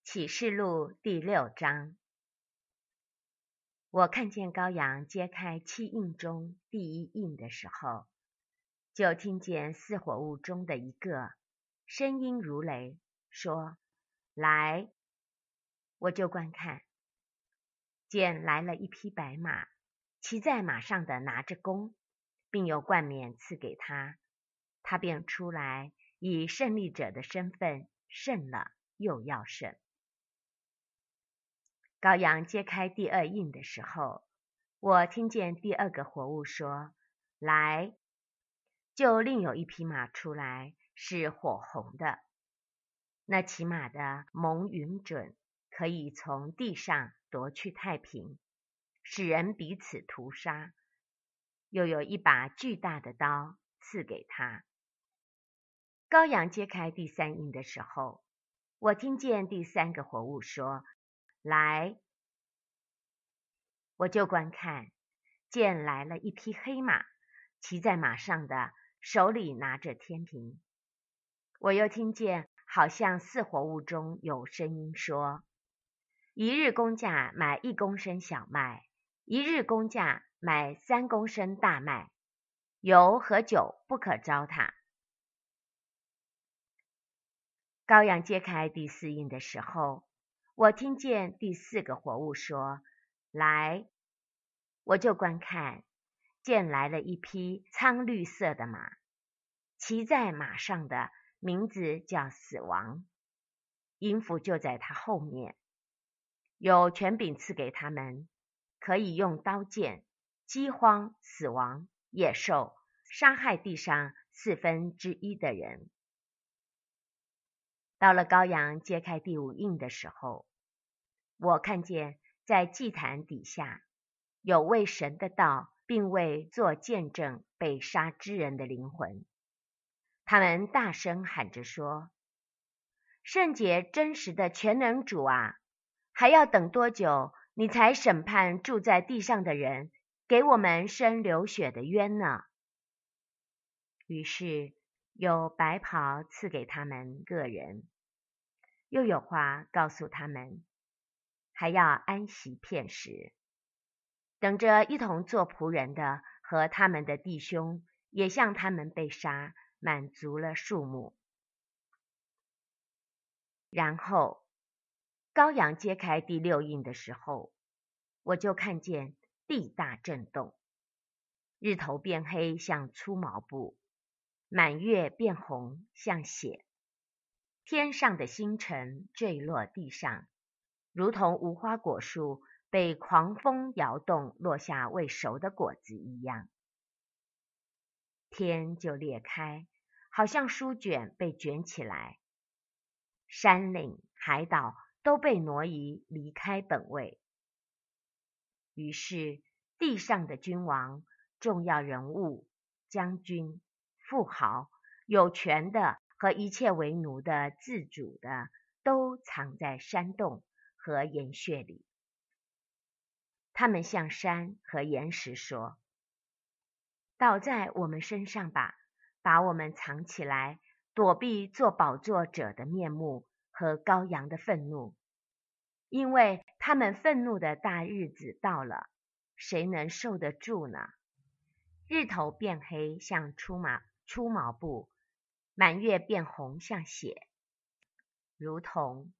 启示录第6章。我看见羔羊揭开7印中第1印的时候，就听见4活物中的一个声音如雷，说：来！我就观看，见来了一匹白马，骑在马上的拿着弓，并有冠冕赐给他，他便出来，以胜利者的身份胜了，又要胜。羔羊揭开第2印的时候，我听见第2个活物说：来！就另有一匹马出来，是火红的。那骑马的蒙允准，可以从地上夺去太平，使人彼此屠杀。又有一把巨大的刀赐给他。羔羊揭开第3印的时候，我听见第3个活物说：来！我就观看，见来了一匹黑马，骑在马上的手里拿着天平。我又听见好像4活物中有声音说：一日工价买1公升小麦，一日工价买3公升大麦，油和酒不可糟蹋。羔羊揭开第4印的时候，我听见第4个活物说：来！我就观看，见来了一匹苍绿色的马，骑在马上的名字叫死亡，阴府就在他后面。有权柄赐给他们，可以用刀剑、饥荒、死亡、野兽杀害地上1/4的人。到了羔羊揭开第5印的时候，我看见在祭坛底下有为神的道并为做见证被杀之人的灵魂，他们大声喊着说：圣洁真实的全能主啊，还要等多久，你才审判住在地上的人，给我们伸流血的冤呢？于是有白袍赐给他们个人，又有话告诉他们，还要安息片时，等着一同做仆人的和他们的弟兄也像他们被杀，满足了数目。然后羔羊揭开第6印的时候，我就看见地大震动，日头变黑像粗毛布，满月变红像血，天上的星辰坠落地上，如同无花果树被狂风摇动落下未熟的果子一样。天就裂开，好像书卷被卷起来，山岭海岛都被挪移离开本位。于是地上的君王、重要人物、将军、富豪、有权的和一切为奴的、自主的，都藏在山洞和岩穴里。他们向山和岩石说：倒在我们身上吧，把我们藏起来，躲避做宝座者的面目和羔羊的愤怒，因为他们愤怒的大日子到了，谁能受得住呢？日头变黑像粗毛布，满月变红像血，如同